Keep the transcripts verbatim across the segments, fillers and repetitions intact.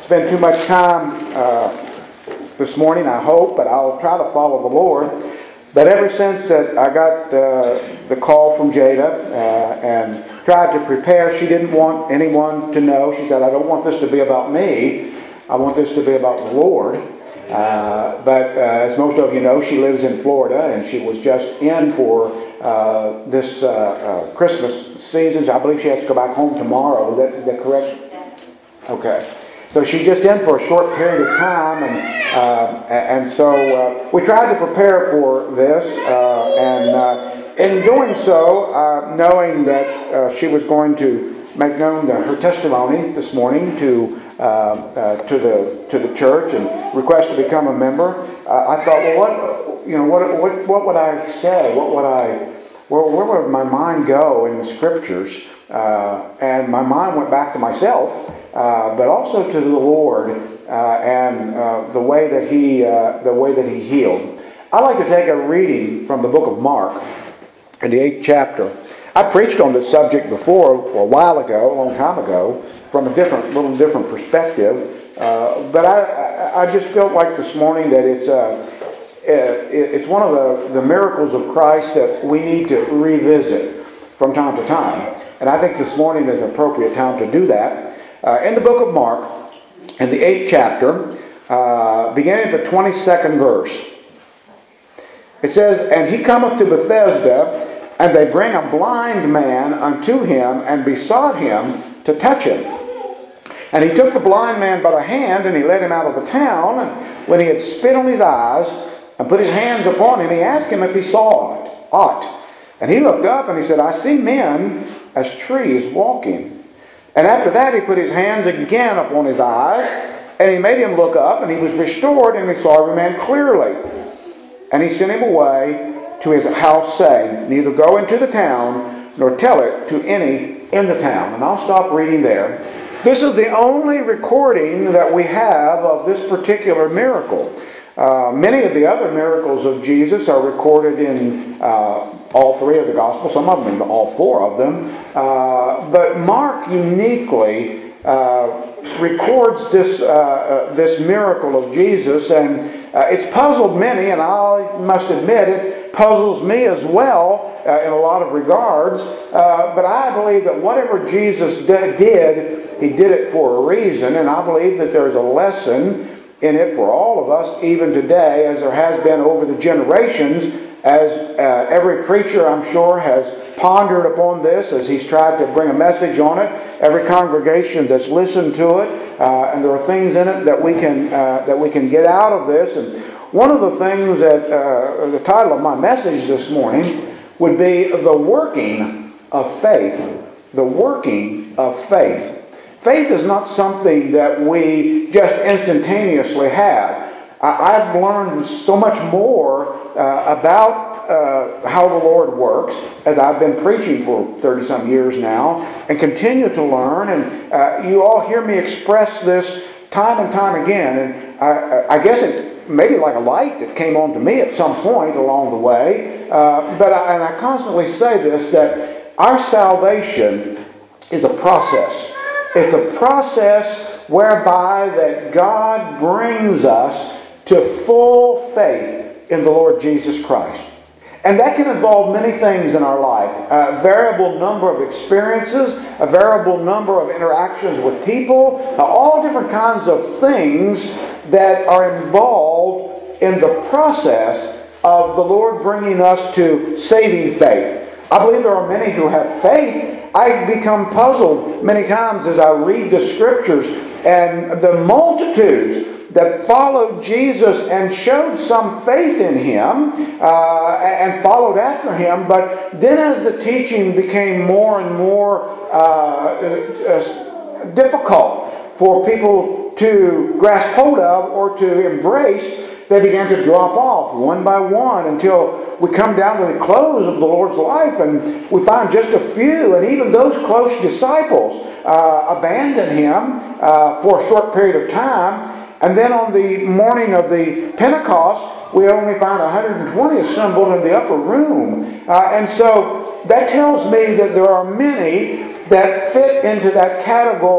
spend too much time uh, this morning, I hope, but I'll try to follow the Lord. But ever since that I got uh, the call from Jada uh, and tried to prepare, she didn't want anyone to know. She said, I don't want this to be about me. I want this to be about the Lord. Uh, but uh, as most of you know, she lives in Florida, and she was just in for uh, this uh, uh, Christmas season. I believe she has to go back home tomorrow. Is that, is that correct? Okay. So she's just in for a short period of time, and uh, and so uh, we tried to prepare for this, uh, and uh, in doing so, uh, knowing that uh, she was going to make known the, her testimony this morning to uh, uh, to the to the church and request to become a member, uh, I thought, well, what you know, what what what would I say? What would I where, where would my mind go in the Scriptures? Uh, and my mind went back to myself. Uh, but also to the Lord uh, and uh, the way that He uh, the way that He healed. I'd like to take a reading from the book of Mark in the eighth chapter. I preached on this subject before a while ago, a long time ago, from a different, little different perspective. Uh, but I, I just felt like this morning that it's uh, it's one of the, the miracles of Christ that we need to revisit from time to time. And I think this morning is an appropriate time to do that. Uh, in the book of Mark, in the eighth chapter, uh, beginning at the twenty-second verse, it says, And he cometh to Bethesda, and they bring a blind man unto him, and besought him to touch him. And he took the blind man by the hand, and he led him out of the town. And when he had spit on his eyes, and put his hands upon him, he asked him if he saw it, aught. And he looked up, and he said, I see men as trees walking. And after that he put his hands again upon his eyes, and he made him look up, and he was restored, and he saw every man clearly. And he sent him away to his house, saying, Neither go into the town, nor tell it to any in the town. And I'll stop reading there. This is the only recording that we have of this particular miracle. Uh, many of the other miracles of Jesus are recorded in uh, all three of the Gospels, some of them in all four of them. Uh, but Mark uniquely uh, records this uh, uh, this miracle of Jesus, and uh, it's puzzled many, and I must admit it puzzles me as well uh, in a lot of regards. Uh, but I believe that whatever Jesus d- did, He did it for a reason, and I believe that there's a lesson in it for all of us, even today, as there has been over the generations, as uh, every preacher, I'm sure, has pondered upon this, as he's tried to bring a message on it. Every congregation that's listened to it, uh, and there are things in it that we can uh, that we can get out of this. And one of the things that uh, the title of my message this morning would be the working of faith. The working of faith. Faith is not something that we just instantaneously have. I've learned so much more uh, about uh, how the Lord works as I've been preaching for thirty-some years now and continue to learn. And uh, you all hear me express this time and time again. And I, I guess it maybe like a light that came on to me at some point along the way. Uh, but I, and I constantly say this, that our salvation is a process. It's a process whereby that God brings us to full faith in the Lord Jesus Christ. And that can involve many things in our life. A variable number of experiences, a variable number of interactions with people, all different kinds of things that are involved in the process of the Lord bringing us to saving faith. I believe there are many who have faith. I become puzzled many times as I read the Scriptures and the multitudes that followed Jesus and showed some faith in Him uh, and followed after Him. But then as the teaching became more and more uh, uh, difficult for people to grasp hold of or to embrace, they began to drop off one by one until we come down to the close of the Lord's life and we find just a few, and even those close disciples uh, abandon Him uh, for a short period of time. And then on the morning of the Pentecost, we only find one hundred twenty assembled in the upper room. Uh, and so that tells me that there are many that fit into that category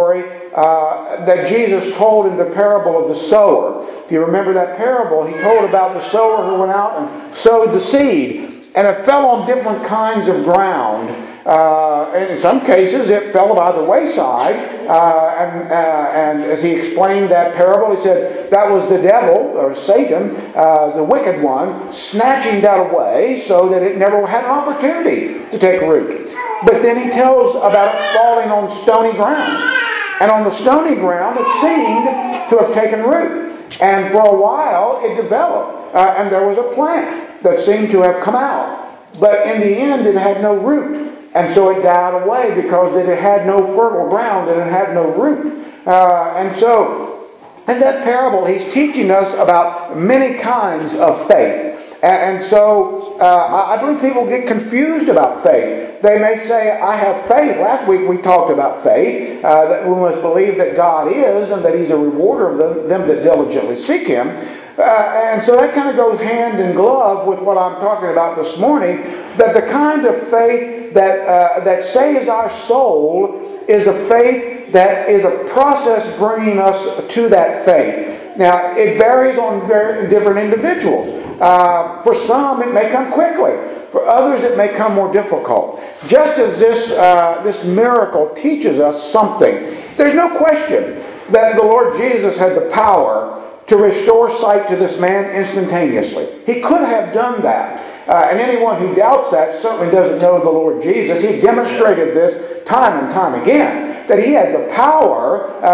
uh, that Jesus told in the parable of the sower. If you remember that parable, He told about the sower who went out and sowed the seed. And it fell on different kinds of ground. Uh, and in some cases, it fell by the wayside. Uh, and, uh, and as He explained that parable, He said that was the devil, or Satan, uh, the wicked one, snatching that away so that it never had an opportunity to take root. But then He tells about it falling on stony ground. And on the stony ground, it seemed to have taken root. And for a while, it developed. Uh, and there was a plant that seemed to have come out. But in the end, it had no root. And so it died away because it had no fertile ground and it had no root. Uh, and so, in that parable, He's teaching us about many kinds of faith. And so, uh, I believe people get confused about faith. They may say, I have faith. Last week we talked about faith, uh, that we must believe that God is and that He's a rewarder of them, them that diligently seek Him. Uh, and so that kind of goes hand in glove with what I'm talking about this morning, that the kind of faith that, uh, that saves our soul is a faith that is a process bringing us to that faith. Now, it varies on very different individuals. Uh, for some, it may come quickly. For others, it may come more difficult. Just as this, uh, this miracle teaches us something, there's no question that the Lord Jesus had the power to restore sight to this man instantaneously. He could have done that. Uh, and anyone who doubts that certainly doesn't know the Lord Jesus. He demonstrated this time and time again, that He had the power uh,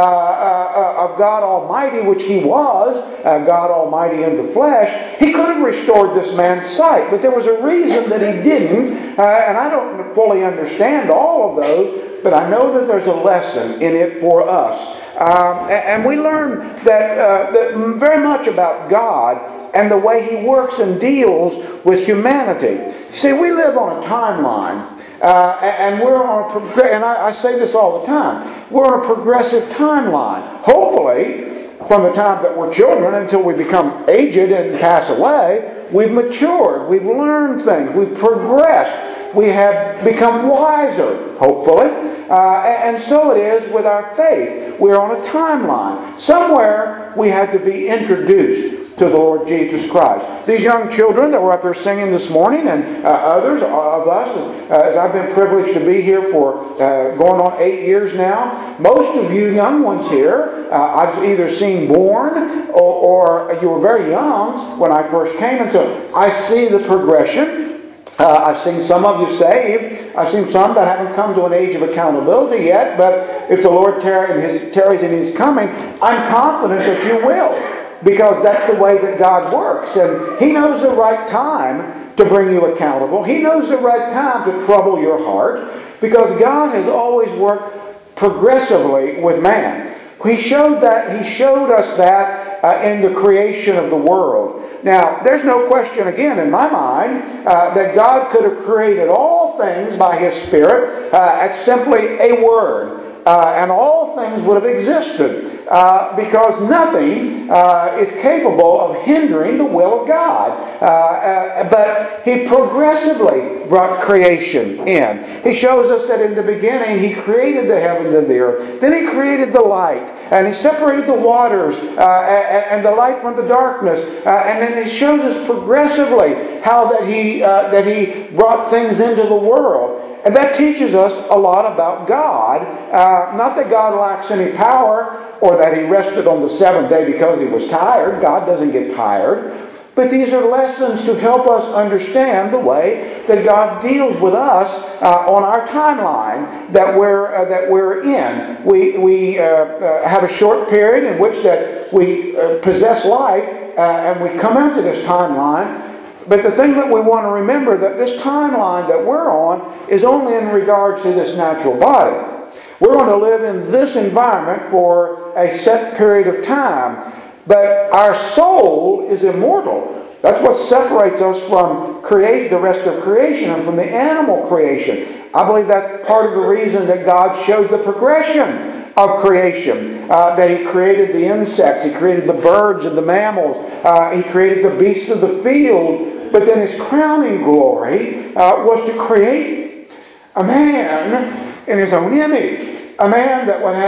uh, of God Almighty, which He was, uh, God Almighty in the flesh. He could have restored this man's sight, but there was a reason that He didn't, uh, and I don't fully understand all of those, but I know that there's a lesson in it for us. Um, and we learn that, uh, that very much about God and the way He works and deals with humanity. See, we live on a timeline. Uh, and we're on a prog- and I, I say this all the time. We're on a progressive timeline. Hopefully, from the time that we're children until we become aged and pass away, we've matured, we've learned things, we've progressed, we have become wiser, hopefully. Uh, and so it is with our faith. We're on a timeline. Somewhere we had to be introduced to the Lord Jesus Christ. These young children that were up there singing this morning, and uh, others of us, uh, as I've been privileged to be here for uh, going on eight years now, most of you young ones here, uh, I've either seen born or, or you were very young when I first came, and so I see the progression. Uh, I've seen some of you saved. I've seen some that haven't come to an age of accountability yet, but if the Lord tarries in His, tarries in His coming, I'm confident that you will. Because that's the way that God works. And He knows the right time to bring you accountable. He knows the right time to trouble your heart. Because God has always worked progressively with man. He showed that. He showed us that uh, in the creation of the world. Now, there's no question again in my mind uh, that God could have created all things by His Spirit uh, at simply a word. Uh, and all things would have existed uh, because nothing uh, is capable of hindering the will of God. Uh, uh, but He progressively brought creation in. He shows us that in the beginning He created the heavens and the earth. Then He created the light. And He separated the waters uh, and, and the light from the darkness. Uh, and then He shows us progressively how that He, uh, that He brought things into the world. And that teaches us a lot about God. Uh, not that God lacks any power or that He rested on the seventh day because He was tired. God doesn't get tired. But these are lessons to help us understand the way that God deals with us uh, on our timeline that we're uh, that we're in. We we uh, uh, have a short period in which that we uh, possess life uh, and we come into this timeline. But the thing that we want to remember that this timeline that we're on is only in regards to this natural body. We're going to live in this environment for a set period of time. But our soul is immortal. That's what separates us from create the rest of creation and from the animal creation. I believe that's part of the reason that God showed the progression of creation. Uh, that He created the insects, He created the birds and the mammals, uh, He created the beasts of the field. But then His crowning glory uh, was to create a man in His own image. A man that would have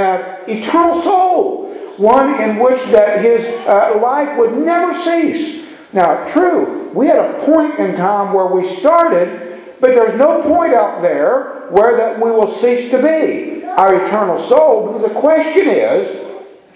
eternal soul, one in which that his uh, life would never cease. Now, true, we had a point in time where we started, but there's no point out there where that we will cease to be, our eternal soul. Because the question is,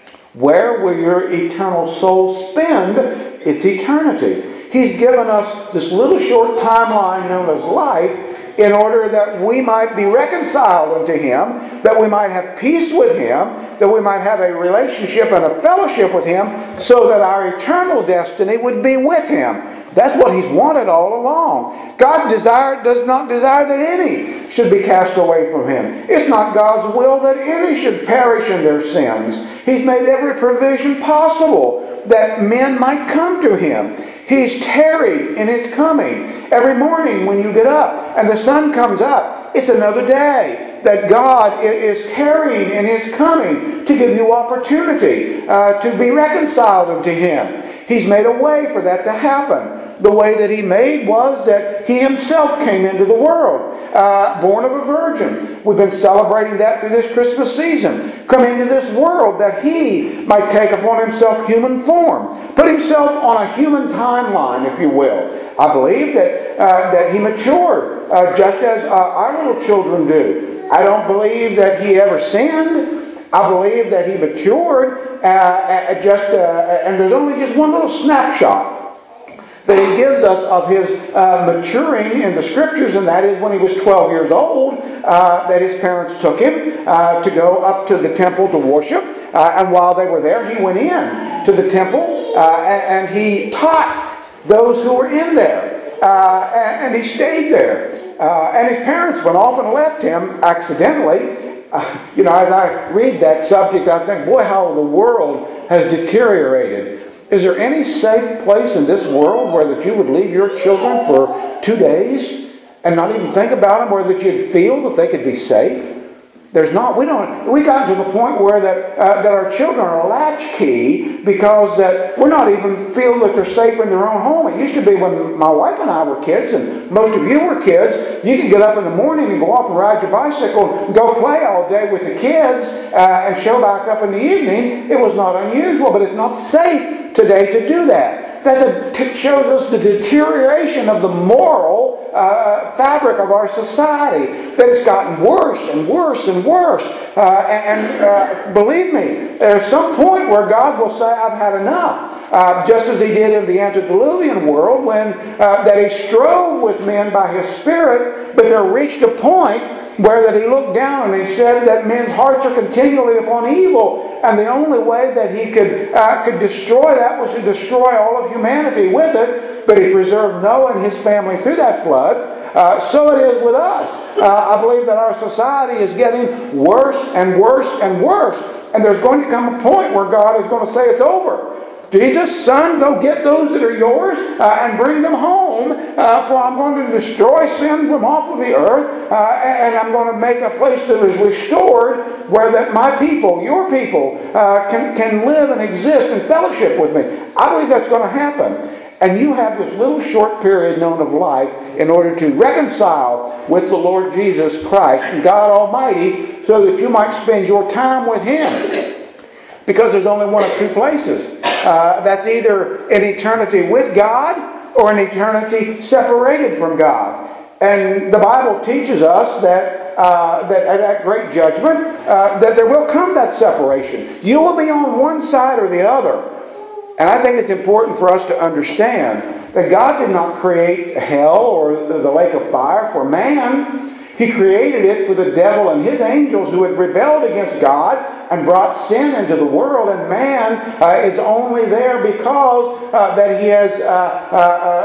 where will your eternal soul spend its eternity? He's given us this little short timeline known as life in order that we might be reconciled unto Him, that we might have peace with Him, that we might have a relationship and a fellowship with Him, so that our eternal destiny would be with Him. That's what He's wanted all along. God desire, does not desire that any should be cast away from Him. It's not God's will that any should perish in their sins. He's made every provision possible that men might come to Him. He's tarried in His coming. Every morning when you get up and the sun comes up, it's another day that God is tarrying in His coming to give you opportunity uh, to be reconciled unto Him. He's made a way for that to happen. The way that He made was that He Himself came into the world, uh, born of a virgin. We've been celebrating that through this Christmas season. Come into this world that He might take upon Himself human form. Put Himself on a human timeline, if you will. I believe that, uh, that He matured, uh, just as uh, our little children do. I don't believe that He ever sinned. I believe that He matured, uh, just, uh, and there's only just one little snapshot that He gives us of His uh, maturing in the Scriptures, and that is when He was twelve years old, uh, that His parents took Him uh, to go up to the temple to worship. Uh, and while they were there, He went in to the temple, uh, and, and He taught those who were in there. Uh, and, and He stayed there. Uh, and His parents went off and left Him accidentally. Uh, you know, as I read that subject, I think, boy, how the world has deteriorated. Is there any safe place in this world where that you would leave your children for two days and not even think about them, where that you'd feel that they could be safe? There's not. We don't. We got to the point where that uh, that our children are latchkey because that we're not even feel that they're safe in their own home. It used to be when my wife and I were kids, and most of you were kids. You could get up in the morning and go off and ride your bicycle, and go play all day with the kids, uh, and show back up in the evening. It was not unusual, but it's not safe today to do that. That shows us the deterioration of the moral uh, fabric of our society. That it's gotten worse and worse and worse. Uh, and and uh, believe me, there's some point where God will say, I've had enough. Uh, just as He did in the antediluvian world, when uh, that He strove with men by His Spirit, but there reached a point where that He looked down and He said that men's hearts are continually upon evil, and the only way that He could uh, could destroy that was to destroy all of humanity with it. But He preserved Noah and his family through that flood. Uh, so it is with us. Uh, I believe that our society is getting worse and worse and worse, and there's going to come a point where God is going to say it's over. Jesus, son, go get those that are yours uh, and bring them home, uh, for I'm going to destroy sin from off of the earth, uh, and I'm going to make a place that is restored where that my people, your people, uh, can, can live and exist in fellowship with me. I believe that's going to happen. And you have this little short period known of life in order to reconcile with the Lord Jesus Christ and God Almighty, so that you might spend your time with Him. Because there's only one of two places. Uh, that's either an eternity with God or an eternity separated from God. And the Bible teaches us that uh, that at that great judgment, uh, that there will come that separation. You will be on one side or the other. And I think it's important for us to understand that God did not create hell or the lake of fire for man. He created it for the devil and his angels who had rebelled against God and brought sin into the world. And man uh, is only there because uh, that he has uh, uh,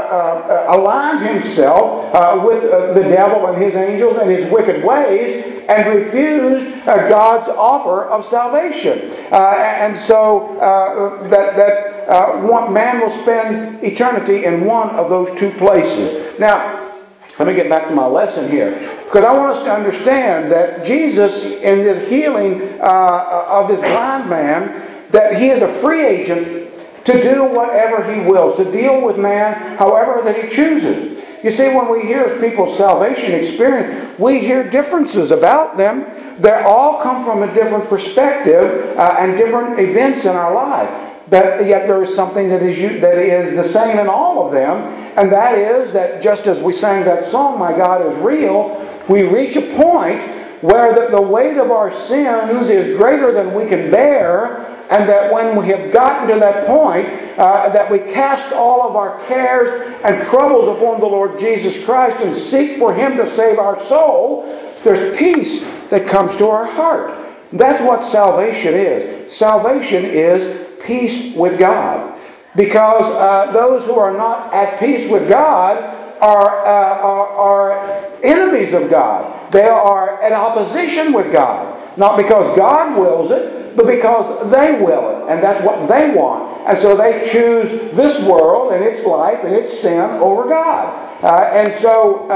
uh, uh, aligned himself uh, with uh, the devil and his angels and his wicked ways, and refused uh, God's offer of salvation. Uh, and so uh, that that uh, one, man will spend eternity in one of those two places. Now, let me get back to my lesson here. Because I want us to understand that Jesus, in this healing uh, of this blind man, that He is a free agent to do whatever He wills, to deal with man however that He chooses. You see, when we hear people's salvation experience, we hear differences about them. They all come from a different perspective uh, and different events in our life. But yet there is something that is that is the same in all of them, and that is that just as we sang that song, My God is Real, we reach a point where the, the weight of our sins is greater than we can bear, and that when we have gotten to that point, uh, that we cast all of our cares and troubles upon the Lord Jesus Christ and seek for Him to save our soul, there's peace that comes to our heart. That's what salvation is. Salvation is peace with God. Because uh, those who are not at peace with God are, uh, are, are enemies of God. They are in opposition with God. Not because God wills it, but because they will it. And that's what they want. And so they choose this world and its life and its sin over God. Uh, and so uh,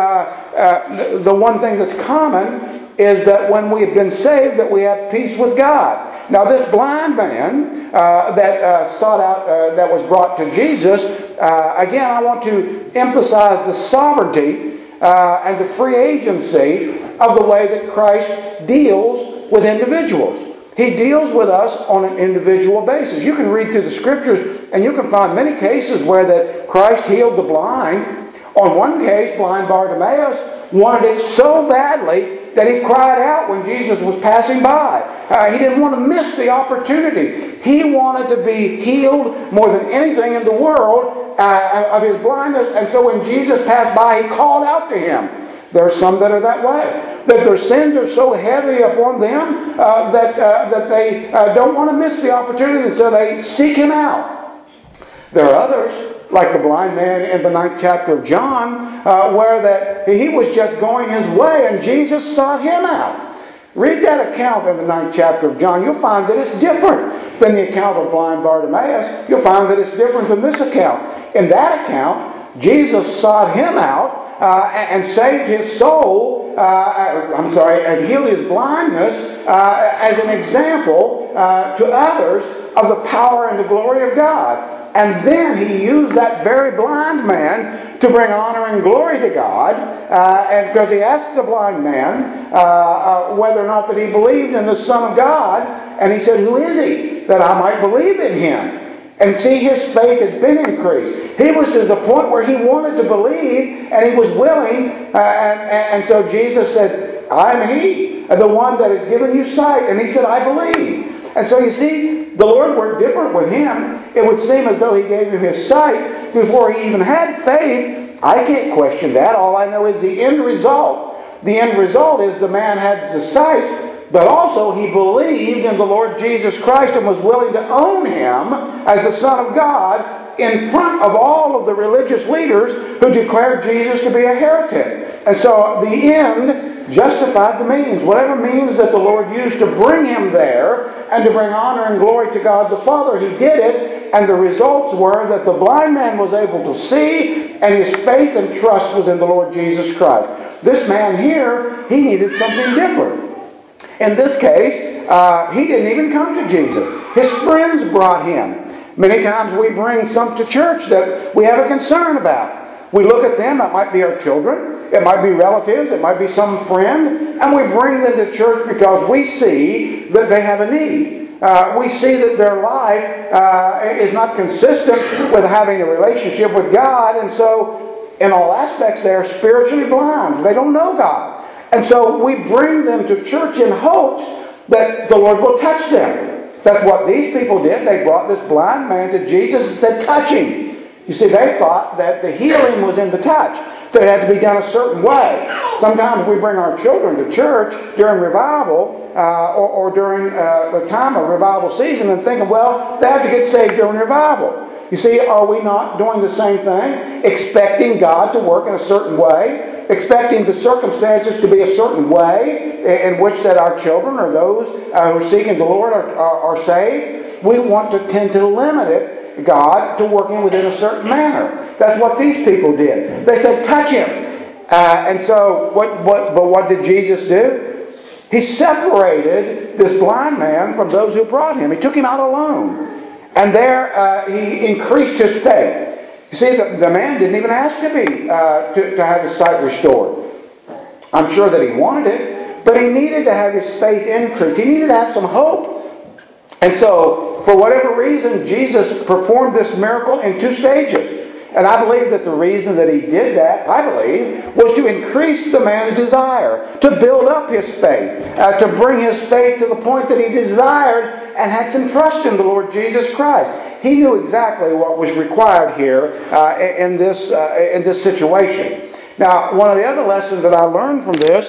uh, the one thing that's common is that when we have been saved, that we have peace with God. Now, this blind man uh, that uh, sought out, uh, that was brought to Jesus, uh, again, I want to emphasize the sovereignty uh, and the free agency of the way that Christ deals with individuals. He deals with us on an individual basis. You can read through the Scriptures, and you can find many cases where that Christ healed the blind. On one case, blind Bartimaeus wanted it so badly that he cried out when Jesus was passing by. Uh, he didn't want to miss the opportunity. He wanted to be healed more than anything in the world uh, of his blindness. And so when Jesus passed by, he called out to him. There are some that are that way. That their sins are so heavy upon them uh, that, uh, that they uh, don't want to miss the opportunity, so they seek Him out. There are others, like the blind man in the ninth chapter of John, uh, where that he was just going his way and Jesus sought him out. Read that account in the ninth chapter of John. You'll find that it's different than the account of blind Bartimaeus. You'll find that it's different than this account. In that account, Jesus sought him out uh, and saved his soul, uh, I'm sorry, and healed his blindness uh, as an example uh, to others of the power and the glory of God. And then he used that very blind man to bring honor and glory to God. Uh, and because he asked the blind man uh, uh, whether or not that he believed in the Son of God. And he said, who is he that I might believe in him? And see, his faith has been increased. He was to the point where he wanted to believe and he was willing. Uh, and, and so Jesus said, I am he, the one that has given you sight. And he said, I believe. And so you see, the Lord worked different with him. It would seem as though He gave him his sight before he even had faith. I can't question that. All I know is the end result. The end result is the man had the sight, but also he believed in the Lord Jesus Christ and was willing to own Him as the Son of God in front of all of the religious leaders who declared Jesus to be a heretic. And so the end justified the means. Whatever means that the Lord used to bring him there and to bring honor and glory to God the Father, He did it. And the results were that the blind man was able to see, and his faith and trust was in the Lord Jesus Christ. This man here, he needed something different. In this case, uh, he didn't even come to Jesus. His friends brought him. Many times we bring some to church that we have a concern about. We look at them, it might be our children, it might be relatives, it might be some friend, and we bring them to church because we see that they have a need. Uh, we see that their life uh, is not consistent with having a relationship with God, and so in all aspects they are spiritually blind. They don't know God. And so we bring them to church in hopes that the Lord will touch them. That's what these people did. They brought this blind man to Jesus and said, touch him. You see, they thought that the healing was in the touch, that it had to be done a certain way. Sometimes we bring our children to church during revival uh, or, or during uh, the time of revival season and thinking, well, they have to get saved during revival. You see, are we not doing the same thing? Expecting God to work in a certain way, expecting the circumstances to be a certain way in which that our children or those uh, who are seeking the Lord are, are, are saved. We want to tend to limit it, God, to working within a certain manner. That's what these people did. They said, touch him. Uh, and so, what, what, but what did Jesus do? He separated this blind man from those who brought him. He took him out alone. And there uh, he increased his faith. You see, the, the man didn't even ask to be uh, to, to have his sight restored. I'm sure that he wanted it, but he needed to have his faith increased. He needed to have some hope. And so, for whatever reason, Jesus performed this miracle in two stages. And I believe that the reason that he did that, I believe, was to increase the man's desire, to build up his faith, uh, to bring his faith to the point that he desired and had some trust in the Lord Jesus Christ. He knew exactly what was required here uh, in this uh, in this situation. Now, one of the other lessons that I learned from this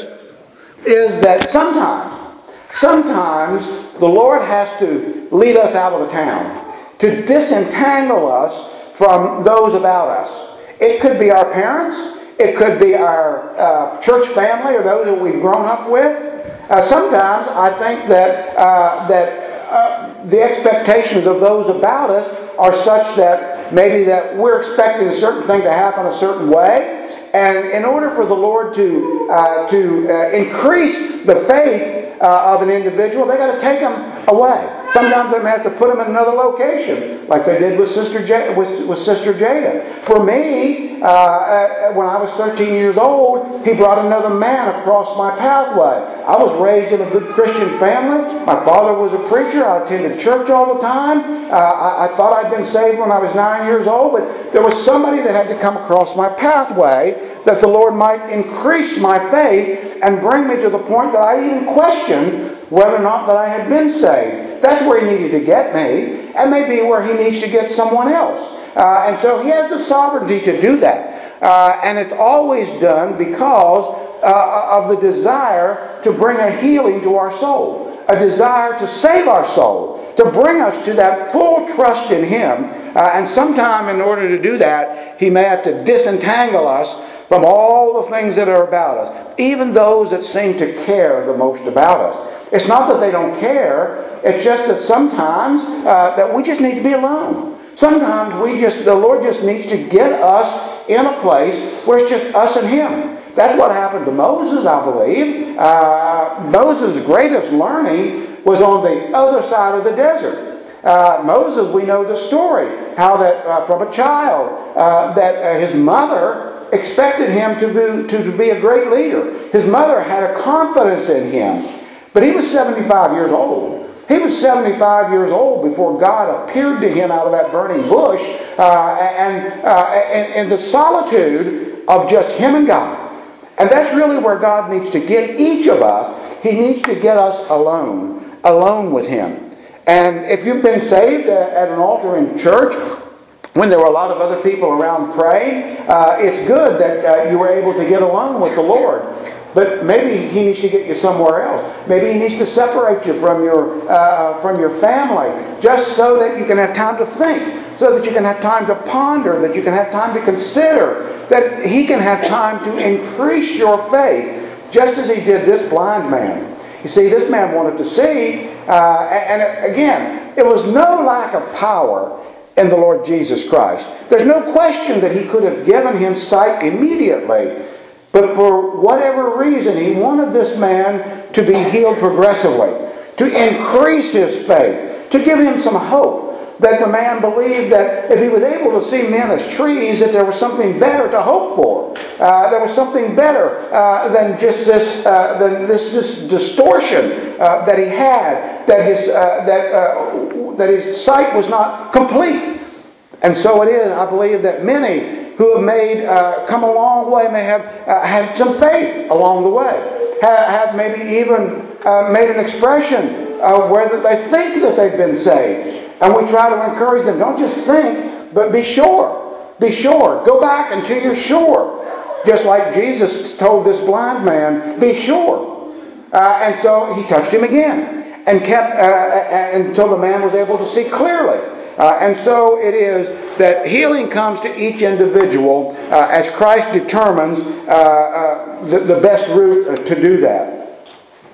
is that sometimes, sometimes the Lord has to lead us out of the town, to disentangle us from those about us. It could be our parents. It could be our uh, church family or those that we've grown up with. Uh, sometimes I think that uh, that uh, the expectations of those about us are such that maybe that we're expecting a certain thing to happen a certain way, and in order for the Lord to uh, to uh, increase the faith uh, of an individual, they got to take them away. Sometimes they may have to put them in another location, like they did with Sister J- with, with Sister Jada. For me, uh, uh, when I was thirteen years old, he brought another man across my pathway. I was raised in a good Christian family. My father was a preacher. I attended church all the time. Uh, I, I thought I'd been saved when I was nine years old, but there was somebody that had to come across my pathway that the Lord might increase my faith and bring me to the point that I even questioned whether or not that I had been saved. That's where he needed to get me, and maybe where he needs to get someone else. Uh, and so he has the sovereignty to do that. Uh, and it's always done because uh, of the desire to bring a healing to our soul, a desire to save our soul, to bring us to that full trust in Him. Uh, and sometime in order to do that, He may have to disentangle us from all the things that are about us, even those that seem to care the most about us. It's not that they don't care. It's just that sometimes uh, that we just need to be alone. Sometimes we just, the Lord just needs to get us in a place where it's just us and Him. That's what happened to Moses, I believe. Uh, Moses' greatest learning was on the other side of the desert. Uh, Moses, we know the story, how that uh, from a child, uh, that uh, his mother expected him to be, to, to be a great leader. His mother had a confidence in him. But he was seventy-five years old. He was seventy-five years old before God appeared to him out of that burning bush, uh, and, uh, in the solitude of just him and God. And that's really where God needs to get each of us. He needs to get us alone, alone with Him. And if you've been saved at an altar in church, when there were a lot of other people around praying, uh, it's good that uh, you were able to get alone with the Lord. But maybe He needs to get you somewhere else. Maybe He needs to separate you from your uh, from your family, just so that you can have time to think, so that you can have time to ponder, that you can have time to consider, that He can have time to increase your faith, just as He did this blind man. You see, this man wanted to see, uh, and again, it was no lack of power in the Lord Jesus Christ. There's no question that He could have given him sight immediately. But for whatever reason, He wanted this man to be healed progressively, to increase his faith, to give him some hope, that the man believed that if he was able to see men as trees, that there was something better to hope for. Uh, there was something better uh, than just this, uh, than this, this distortion uh, that he had, that his uh, that uh, that his sight was not complete. And so it is, I believe, that many who have made, uh, come a long way may have uh, had some faith along the way. Have, have maybe even uh, made an expression of whether they think that they've been saved. And we try to encourage them, don't just think, but be sure. Be sure. Go back until you're sure. Just like Jesus told this blind man, be sure. Uh, and so He touched him again and kept uh, until the man was able to see clearly. Uh, and so it is that healing comes to each individual uh, as Christ determines uh, uh, the, the best route to do that.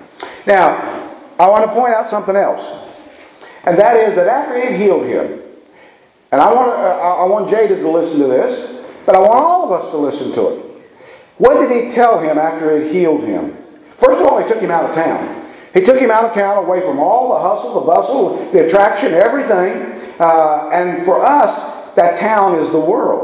Now, I want to point out something else. And that is that after He had healed him, and I want, to, uh, I want Jada to listen to this, but I want all of us to listen to it. What did He tell him after He had healed him? First of all, He took him out of town. He took him out of town, away from all the hustle, the bustle, the attraction, everything. Uh, and for us, that town is the world.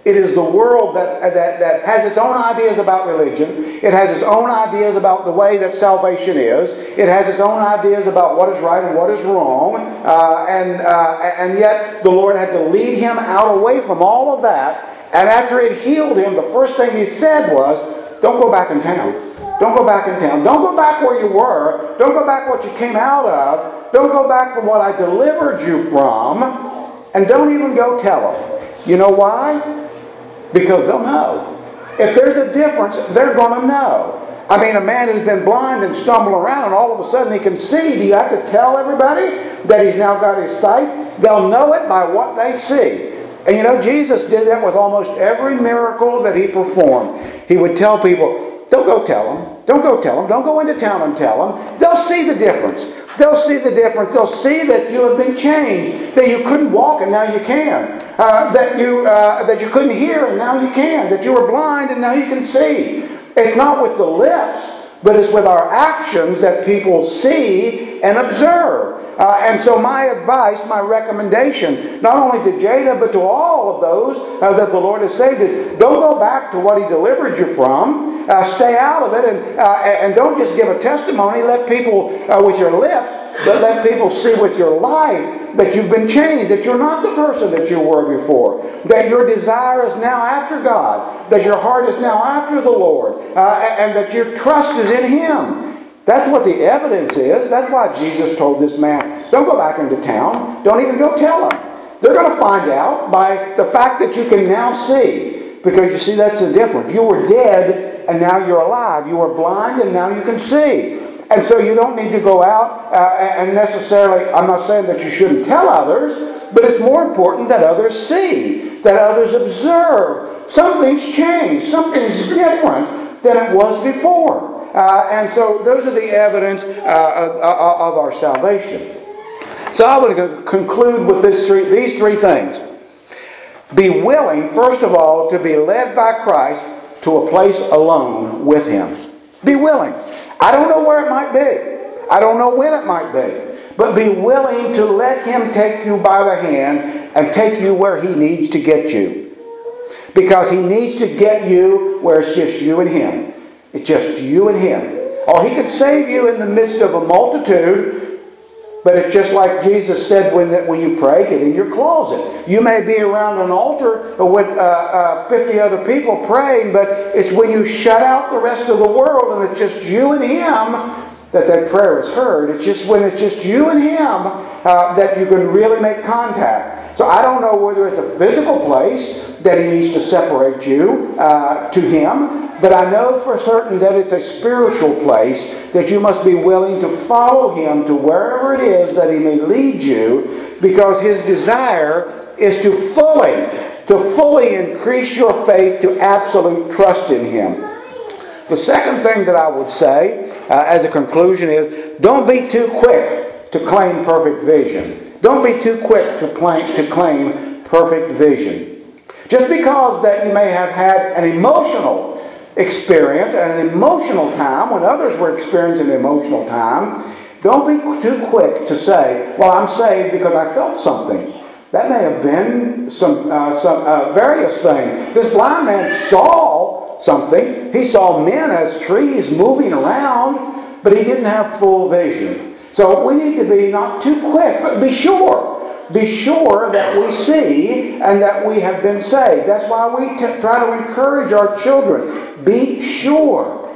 It is the world that, that, that has its own ideas about religion. It has its own ideas about the way that salvation is. It has its own ideas about what is right and what is wrong. Uh, and, uh, and yet the Lord had to lead him out away from all of that. And after it healed him, the first thing he said was, don't go back in town. Don't go back in town. Don't go back where you were. Don't go back what you came out of. Don't go back from what I delivered you from. And don't even go tell them. You know why? Because they'll know. If there's a difference, they're going to know. I mean, a man who's been blind and stumbling around and all of a sudden he can see. Do you have to tell everybody that he's now got his sight? They'll know it by what they see. And you know, Jesus did that with almost every miracle that he performed. He would tell people, don't go tell them. Don't go tell them. Don't go into town and tell them. They'll see the difference. They'll see the difference. They'll see that you have been changed. That you couldn't walk and now you can. Uh, that you uh, that you couldn't hear and now you can. That you were blind and now you can see. It's not with the lips, but it's with our actions that people see and observe. Uh, and so my advice, my recommendation, not only to Jada, but to all of those uh, that the Lord has saved, is don't go back to what He delivered you from. Uh, stay out of it, and uh, and don't just give a testimony. Let people, uh, with your lips, but let people see with your life that you've been changed, that you're not the person that you were before, that your desire is now after God, that your heart is now after the Lord, uh, and that your trust is in Him. That's what the evidence is. That's why Jesus told this man, don't go back into town. Don't even go tell them. They're going to find out by the fact that you can now see. Because you see, that's the difference. You were dead and now you're alive. You were blind and now you can see. And so you don't need to go out uh, and necessarily, I'm not saying that you shouldn't tell others, but it's more important that others see, that others observe. Something's changed. Something's different than it was before. Uh, and so those are the evidence uh, of, of our salvation. So I would conclude with this three, these three things. Be willing, first of all, to be led by Christ to a place alone with Him. Be willing. I don't know where it might be. I don't know when it might be. But be willing to let Him take you by the hand and take you where He needs to get you. Because He needs to get you where it's just you and Him. It's just you and Him. Or He could save you in the midst of a multitude, but it's just like Jesus said when that when you pray, get in your closet. You may be around an altar with uh, uh, fifty other people praying, but it's when you shut out the rest of the world and it's just you and Him that that prayer is heard. It's just when it's just you and Him uh, that you can really make contact. So I don't know whether it's a physical place that He needs to separate you uh, to Him, but I know for certain that it's a spiritual place that you must be willing to follow Him to wherever it is that He may lead you, because His desire is to fully, to fully increase your faith to absolute trust in Him. The second thing that I would say uh, as a conclusion is, don't be too quick to claim perfect vision. Don't be too quick to claim, to claim perfect vision. Just because that you may have had an emotional experience and an emotional time when others were experiencing an emotional time, don't be too quick to say, well, I'm saved because I felt something. That may have been some, uh, some uh, various things. This blind man saw something. He saw men as trees moving around, but he didn't have full vision. So we need to be not too quick, but be sure. Be sure that we see and that we have been saved. That's why we t- try to encourage our children. Be sure.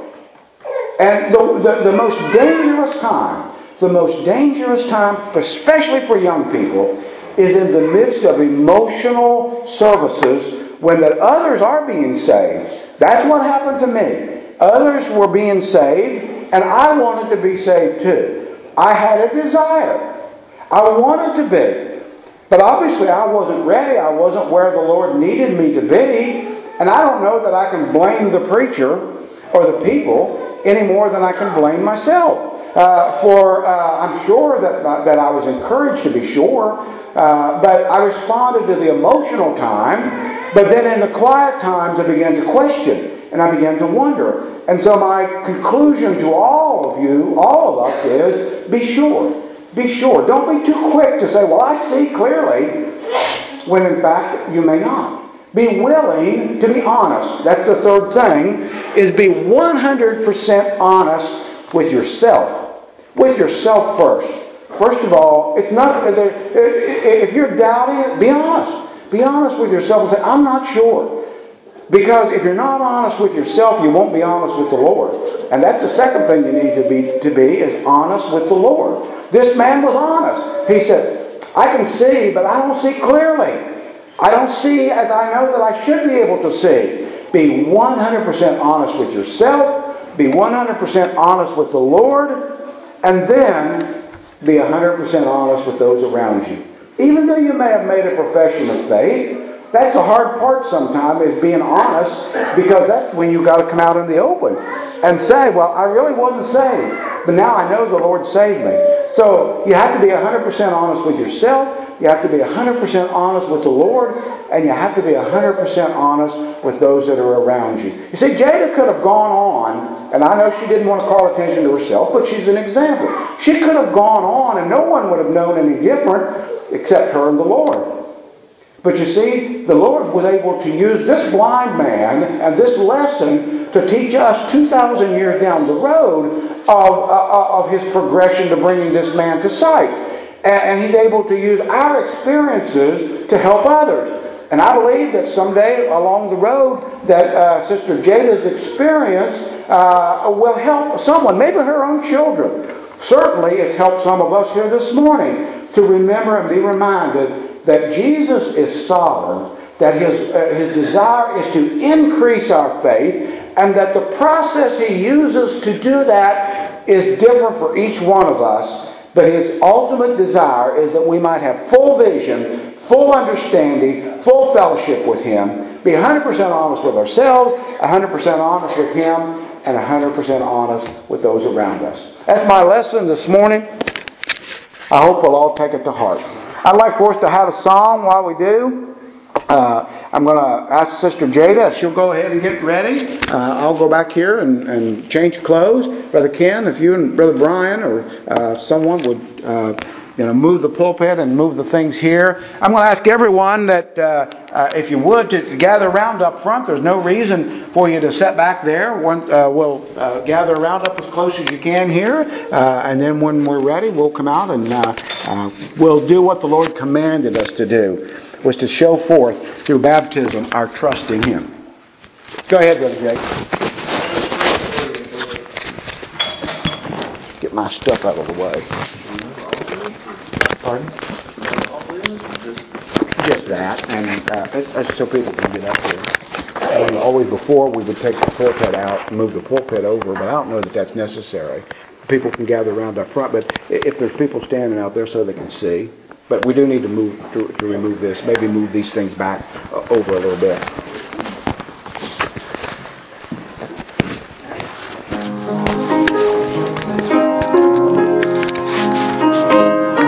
And the, the, the most dangerous time, the most dangerous time, especially for young people, is in the midst of emotional services when the others are being saved. That's what happened to me. Others were being saved, and I wanted to be saved too. I had a desire. I wanted to be. But obviously I wasn't ready. I wasn't where the Lord needed me to be. And I don't know that I can blame the preacher or the people any more than I can blame myself. Uh, for uh, I'm sure that, that I was encouraged to be sure. Uh, but I responded to the emotional time. But then in the quiet times I began to question. And I began to wonder. And so my conclusion to all of you, all of us, is be sure. Be sure. Don't be too quick to say, well, I see clearly, when in fact you may not. Be willing to be honest. That's the third thing, is be one hundred percent honest with yourself. With yourself first. First of all, it's not, if you're doubting it, be honest. Be honest with yourself and say, I'm not sure. Because if you're not honest with yourself, you won't be honest with the Lord. And that's the second thing you need to be, to be is honest with the Lord. This man was honest. He said, I can see, but I don't see clearly. I don't see as I know that I should be able to see. Be one hundred percent honest with yourself. Be one hundred percent honest with the Lord. And then be one hundred percent honest with those around you. Even though you may have made a profession of faith, that's the hard part sometimes, is being honest, because that's when you've got to come out in the open and say, well, I really wasn't saved, but now I know the Lord saved me. So you have to be one hundred percent honest with yourself, you have to be one hundred percent honest with the Lord, and you have to be one hundred percent honest with those that are around you. You see, Jada could have gone on, and I know she didn't want to call attention to herself, but she's an example. She could have gone on, and no one would have known any different except her and the Lord. But you see, the Lord was able to use this blind man and this lesson to teach us two thousand years down the road of, uh, of his progression to bringing this man to sight. And, and He's able to use our experiences to help others. And I believe that someday along the road that uh, Sister Jada's experience uh, will help someone, maybe her own children. Certainly it's helped some of us here this morning to remember and be reminded that Jesus is sovereign, that his, uh, his desire is to increase our faith, and that the process He uses to do that is different for each one of us. But His ultimate desire is that we might have full vision, full understanding, full fellowship with Him, be one hundred percent honest with ourselves, one hundred percent honest with Him, and one hundred percent honest with those around us. That's my lesson this morning. I hope we'll all take it to heart. I'd like for us to have a song while we do. Uh, I'm going to ask Sister Jada if she'll go ahead and get ready. Uh, I'll go back here and, and change clothes. Brother Ken, if you and Brother Brian or uh, someone would uh, you know, move the pulpit and move the things here. I'm going to ask everyone that uh, uh, if you would to gather around up front. There's no reason for you to sit back there. One, uh, we'll uh, gather around up as close as you can here. Uh, and then when we're ready, we'll come out and uh, uh, we'll do what the Lord commanded us to do, was to show forth through baptism our trust in Him. Go ahead, Brother Jake. Get my stuff out of the way. Pardon? Just that, and uh, that's, that's so people can get up here. And always before we would take the pulpit out and move the pulpit over, but I don't know that that's necessary. People can gather around up front, but if there's people standing out there so they can see. But we do need to move to, to remove this, maybe move these things back uh, over a little bit.